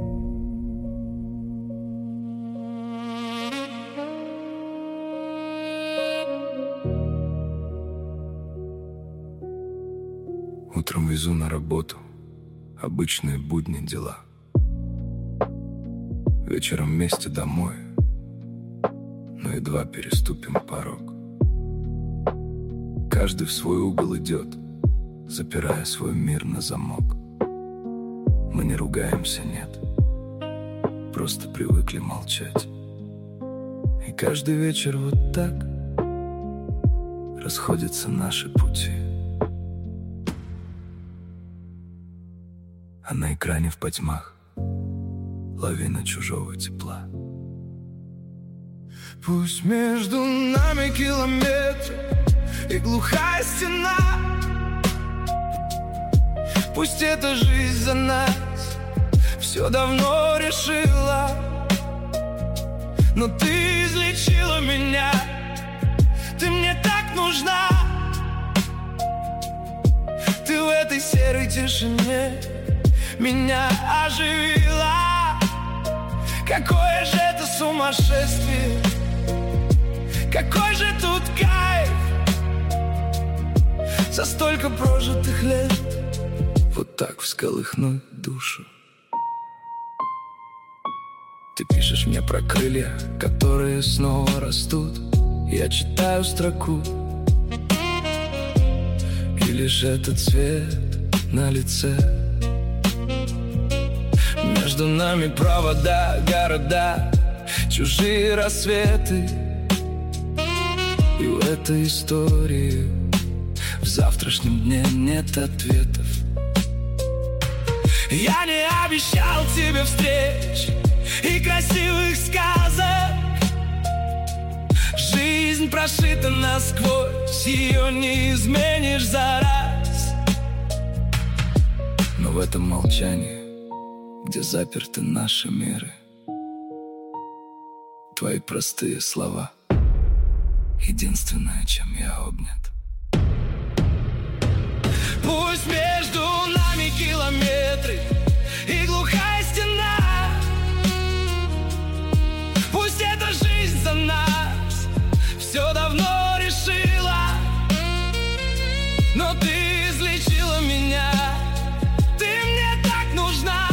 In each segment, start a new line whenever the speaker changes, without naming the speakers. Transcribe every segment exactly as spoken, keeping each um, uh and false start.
Утром везу на работу обычные будни дела. Вечером вместе домой, но едва переступим порог. Каждый в свой угол идет, запирая свой мир на замок. Мы не ругаемся, нет, просто привыкли молчать. И каждый вечер вот так расходятся наши пути. А на экране в потьмах лавина чужого тепла.
Пусть между нами километры и глухая стена, пусть эта жизнь за нас все давно решила, но ты излечила меня, ты мне так нужна. Ты в этой серой тишине меня оживила. Какое же это сумасшествие, какой же тут кайф, за столько прожитых лет
вот так всколыхнуть душу. Ты пишешь мне про крылья, которые снова растут. Я читаю строку, и лишь этот цвет на лице. Между нами провода, города, чужие рассветы. И в этой истории в завтрашнем дне нет ответов.
Я не обещал тебе встреч и красивых сказок. Жизнь прошита насквозь, ее не изменишь за раз.
Но в этом молчании, где заперты наши миры, твои простые слова — единственное, чем я обнят.
Пусть между нами километры и глухая стена, пусть эта жизнь за нас все давно решила, но ты излечила меня, ты мне так нужна.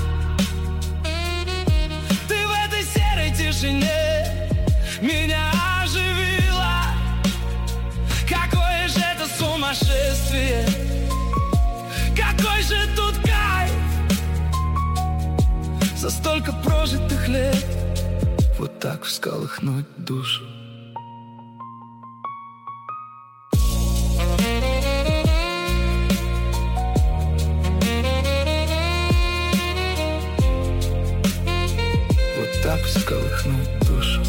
Ты в этой серой тишине меня оживила. Какое же это сумасшествие, какой же тут кайф, за столько прожитых лет
вот так всколыхнуть душу. Вот так всколыхнуть душу.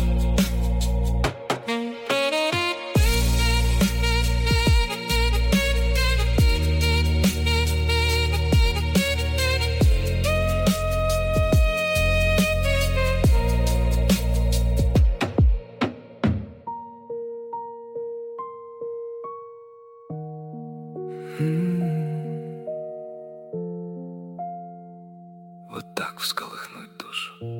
Вот так всколыхнуть душу.